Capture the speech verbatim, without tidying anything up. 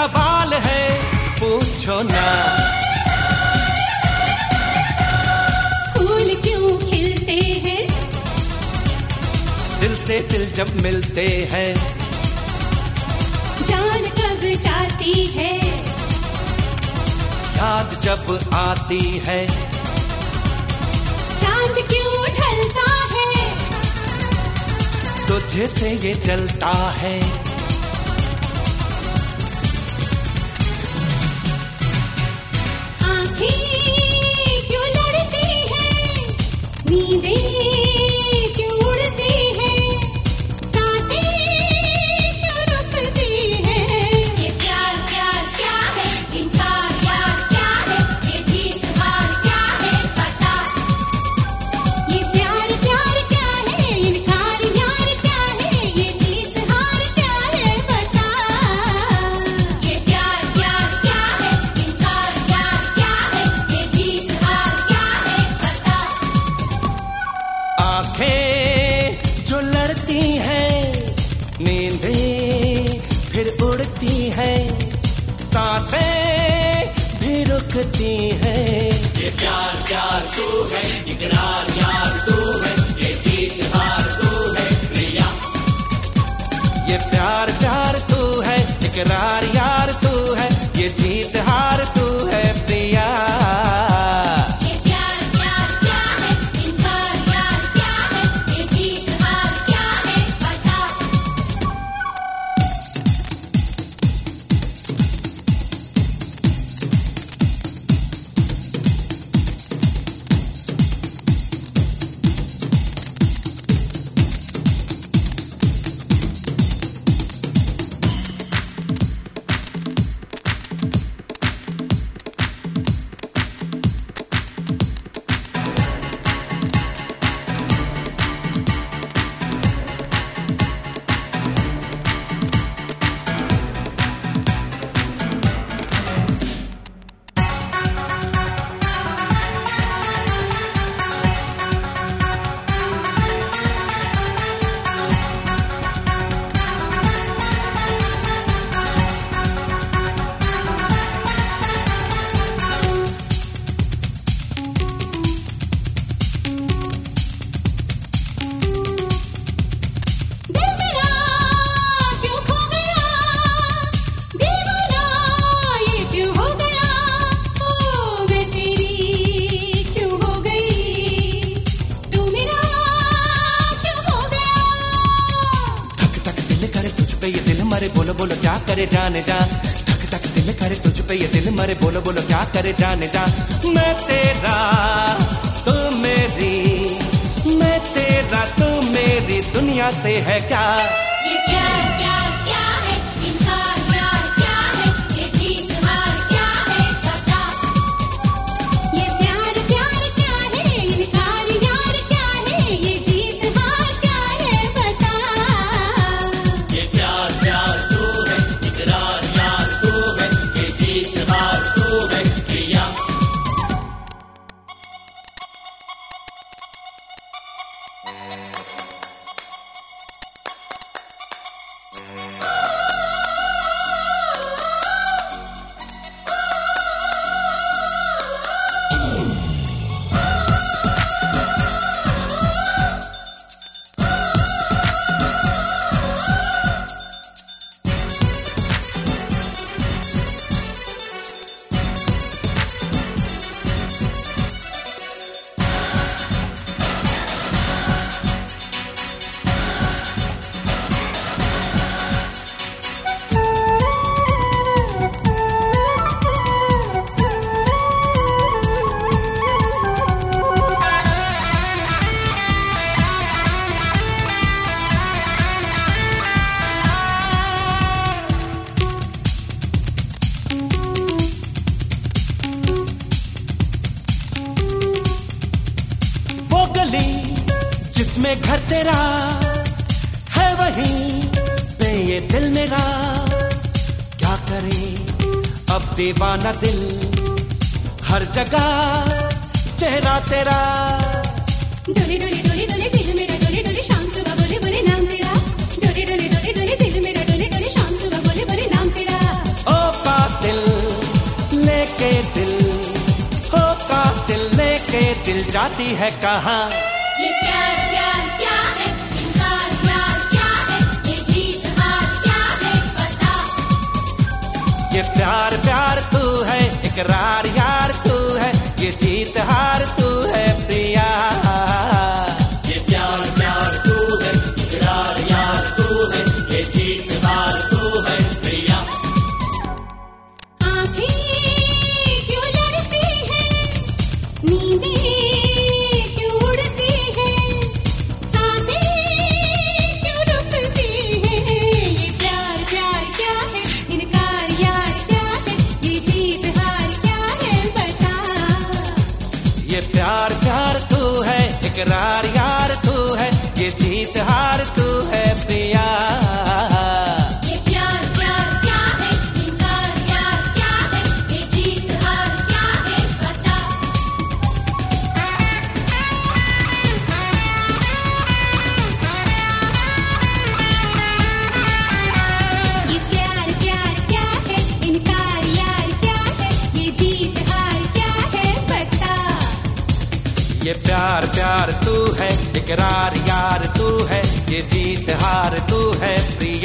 सवाल है पूछो ना। फूल क्यों खिलते हैं? दिल से दिल जब मिलते हैं। जान कब जाती है? याद जब आती है। चांद क्यों ढलता है? तुझे से ये जलता है। आँखें क्यों लड़ती हैं? नींदें क्यों उड़ती हैं? सांसें क्यों रुकती हैं? ये प्यार प्यार क्या है? इनकार यार क्या है? ये जीत हार क्या है? बता। ये प्यार प्यार क्या है? इनकार यार क्या है? ये जीत हार क्या है? बता। ये प्यार प्यार क्या है? इनकार यार क्या है? ये जीत हार क्या है? बता। आंखें जो लड़ती हैं, नींदें फिर उड़ती हैं, सांसें भी रुकती हैं। ये प्यार प्यार तू है, इकरार यार तू है, ये जीत हार तू है प्रिया। ये प्यार प्यार तू है, इकरार यार तू है, ये जीत हार तू है प्रिया। ये प्यार प्यार क्या है? इनकार यार क्या है? ये जीत हार क्या है? बता। दिल मेरा क्यों खो गया? दीवाना ये क्यों हो गया? ओ मैं तेरी क्यों हो गई? तू मेरा क्यों हो गया? धक धक दिल करे तुझ पे ये दिल मरे, बोलो बोलो क्या करे जाने जा। धक धक दिल करे तुझ पे ये दिल मरे, बोलो बोलो क्या करे जाने जा। मैं तेरा तू मेरी, मैं तेरा तू मेरी, दुनिया से है क्या। ये प्यार प्यार क्या है? इनकार यार क्या है? ये जीत हार क्या है? बता। ये प्यार प्यार क्या है? इनकार यार क्या है? ये जीत हार क्या है? बता। ये प्यार प्यार तू है, इकरार यार तू है, ये जीत हार तू है प्रिया। जिसमें घर तेरा है वहीं पे ये दिल मेरा, क्या करे अब दीवाना दिल, हर जगह चेहरा तेरा। डोली डोली डोली डोली दिल मेरा डोली डोली, शाम सुबह बोले बोले नाम तेरा। डोली डोली डोली डोली दिल मेरा डोली डोली, शाम सुबह बोले बोले नाम तेरा। ओ जाती है कहाँ? ये प्यार प्यार क्या है, इनकार यार क्या है, ये जीत हार क्या है बता। ये प्यार प्यार तू है, इकरार यार तू है, ये जीत हार तू है प्रिया। ये प्यार प्यार तू है, इकरार यार तू है, ये जीत हार तू है प्रिया। आँखें क्यों लड़ती हैं, नींदें क्यों उड़ती हैं, सांसें क्यों रुकती हैं। ये प्यार प्यार क्या है, इनकार यार क्या है, ये जीत हार क्या है बता। ये प्यार प्यार तू है, इकरार यार तू है, ये जीत हार तू है प्रिया। ये प्यार प्यार क्या है, इनकार यार क्या है, ये जीत हार क्या है बता। ये प्यार प्यार क्या है, इनकार यार क्या है, ये जीत हार क्या है बता। ये प्यार प्यार तू है, इकरार यार तू है, ये जीत हार तू है प्रिया।